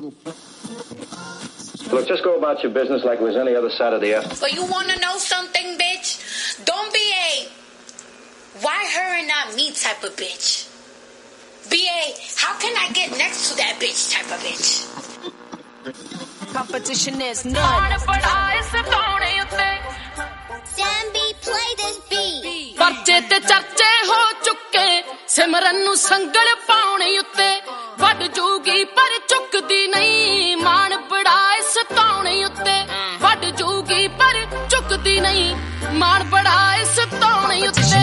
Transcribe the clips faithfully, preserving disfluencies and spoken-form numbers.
Look, just go about your business like it was any other side of the earth. So you want to know something, bitch? Don't be a why her and not me type of bitch. Be a how can I get next to that bitch type of bitch. Competition is none. Sambi, play this beat. ਪਰਚੇ ਤੇ ਚਰਚੇ ਹੋ ਚੁੱਕੇ ਸਿਮਰਨ ਨੂੰ ਸੰਗਲ ਪਾਉਣੇ ਉੱਤੇ ਵੱਡ ਜੂਗੀ ਪਰ ਚੁੱਕਦੀ ਨਹੀਂ ਮਾਣ ਬੜਾ ਇਸ ਤਾਉਣੇ ਉੱਤੇ ਵੱਡ ਜੂਗੀ ਪਰ ਚੁੱਕਦੀ ਨਹੀਂ ਮਾਣ ਬੜਾ ਇਸ ਤਾਉਣੇ ਉੱਤੇ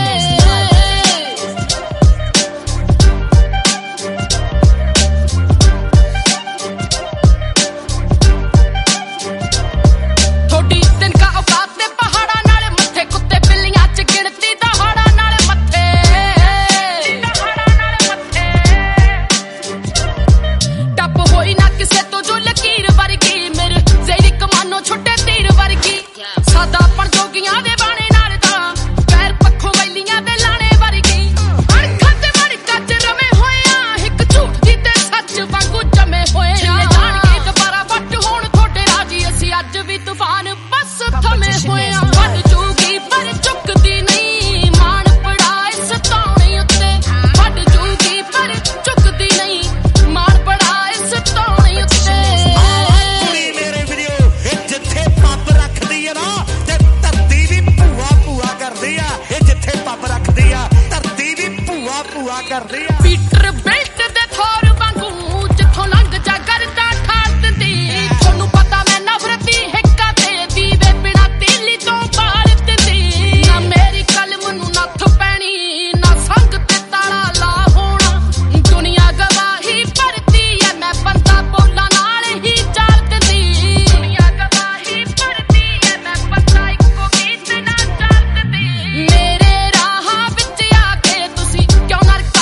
ਪੀਟਰ ਬੈਲਟ ਦੇ ਥੋਰ ਵਾਂਗੂ ਜਿੱਥੋਂ ਲੰਘ ਜਾ ਕਰਦਾ ਠਾਲ ਦਿੰਦੀ ਤੁਹਾਨੂੰ ਪਤਾ ਮੈਂ ਨਫ਼ਰਤੀ ਹਿੱਕਾਂ ਤੇ ਦੀਵੇ ਬਿਨਾ ਤੀਲੀ ਤੋਂ ਬਾਲ ਦਿੰਦੀ ਨਾ ਮੇਰੀ ਕਲਮ ਨੂੰ ਨੱਥ ਪੈਣੀ ਨਾ ਸੰਗ ਤੇ ਤਾਲਾ ਲਾ ਹੋਣਾ ਦੁਨੀਆ ਗਵਾਹੀ ਭਰਦੀ ਐ ਮੈਂ ਬੰਦਾ ਬੋਲਾਂ ਨਾਲ ਹੀ ਚਾਲ ਦਿੰਦੀ ਦੁਨੀਆ ਗਵਾਹੀ ਭਰਦੀ ਐ ਮੈਂ ਬੰਦਾ ਇੱਕੋ ਗੀਤ ਨਾਲ ਚਾਲ ਦਿੰਦੀ ਮੇਰੇ ਰਾਹਾਂ ਵਿੱਚ ਆ ਕੇ ਤੁਸੀਂ ਕਿਉਂ ਨਰਕਾਂ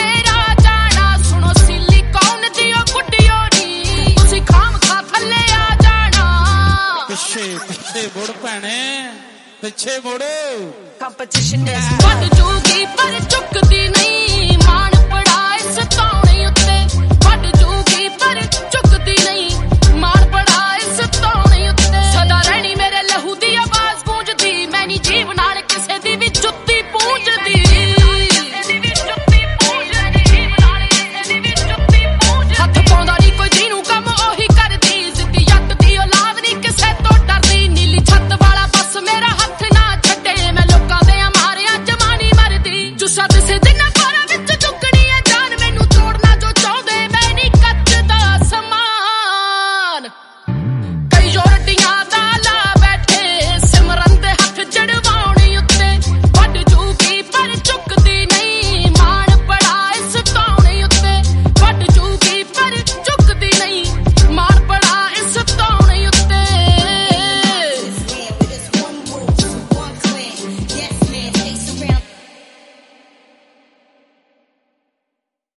ਪਿੱਛੇ ਮੁੜ ਭੈਣੇ ਪਿੱਛੇ ਮੁੜੋ ਕੰਪੀਟੀਸ਼ਨ ਇਸ ਵੱਡ ਜੂਗੀ ਪਰ ਚੁੱਕ